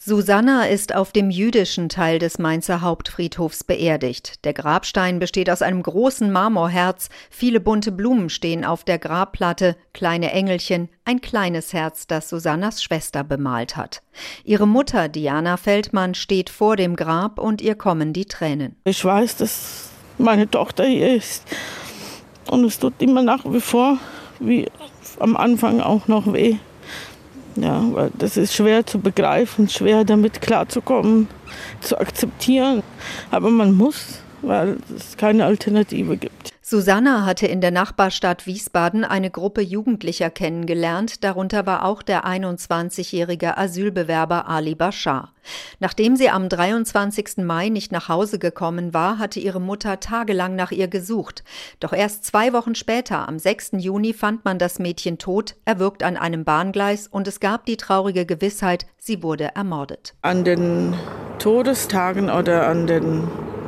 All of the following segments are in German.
Susanna ist auf dem jüdischen Teil des Mainzer Hauptfriedhofs beerdigt. Der Grabstein besteht aus einem großen Marmorherz, viele bunte Blumen stehen auf der Grabplatte, kleine Engelchen, ein kleines Herz, das Susannas Schwester bemalt hat. Ihre Mutter, Diana Feldmann, steht vor dem Grab und ihr kommen die Tränen. Ich weiß, dass meine Tochter hier ist und es tut immer nach wie vor, wie am Anfang auch noch weh. Ja, weil das ist schwer zu begreifen, schwer damit klarzukommen, zu akzeptieren. Aber man muss, weil es keine Alternative gibt. Susanna hatte in der Nachbarstadt Wiesbaden eine Gruppe Jugendlicher kennengelernt, darunter war auch der 21-jährige Asylbewerber Ali Bashar. Nachdem sie am 23. Mai nicht nach Hause gekommen war, hatte ihre Mutter tagelang nach ihr gesucht. Doch erst 2 Wochen später, am 6. Juni, fand man das Mädchen tot, erwürgt an einem Bahngleis und es gab die traurige Gewissheit, sie wurde ermordet. An den Todestagen oder an den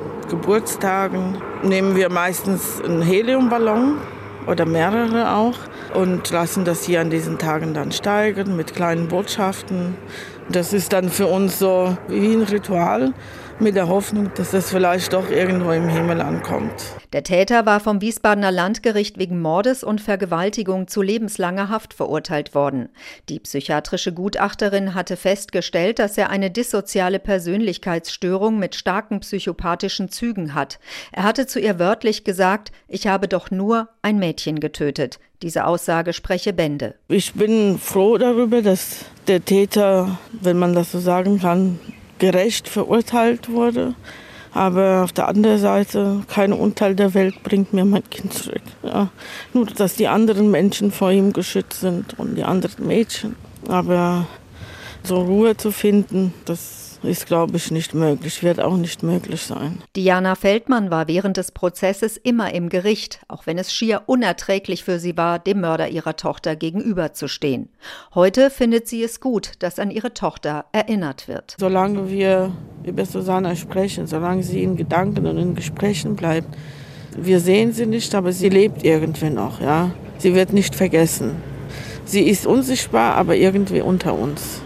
Geburtstagen nehmen wir meistens einen Heliumballon oder mehrere auch und lassen das hier an diesen Tagen dann steigen mit kleinen Botschaften. Das ist dann für uns so wie ein Ritual mit der Hoffnung, dass das vielleicht doch irgendwo im Himmel ankommt. Der Täter war vom Wiesbadener Landgericht wegen Mordes und Vergewaltigung zu lebenslanger Haft verurteilt worden. Die psychiatrische Gutachterin hatte festgestellt, dass er eine dissoziale Persönlichkeitsstörung mit starken psychopathischen Zügen hat. Er hatte zu ihr wörtlich gesagt, ich habe doch nur ein Mädchen getötet. Diese Aussage spreche Bände. Ich bin froh darüber, dass der Täter, wenn man das so sagen kann, gerecht verurteilt wurde. Aber auf der anderen Seite, kein Unteil der Welt bringt mir mein Kind zurück. Ja, nur, dass die anderen Menschen vor ihm geschützt sind und die anderen Mädchen. Aber so Ruhe zu finden, das ist, glaube ich, nicht möglich, wird auch nicht möglich sein. Diana Feldmann war während des Prozesses immer im Gericht, auch wenn es schier unerträglich für sie war, dem Mörder ihrer Tochter gegenüberzustehen. Heute findet sie es gut, dass an ihre Tochter erinnert wird. Solange wir über Susanna sprechen, solange sie in Gedanken und in Gesprächen bleibt, wir sehen sie nicht, aber sie lebt irgendwie noch. Ja? Sie wird nicht vergessen. Sie ist unsichtbar, aber irgendwie unter uns.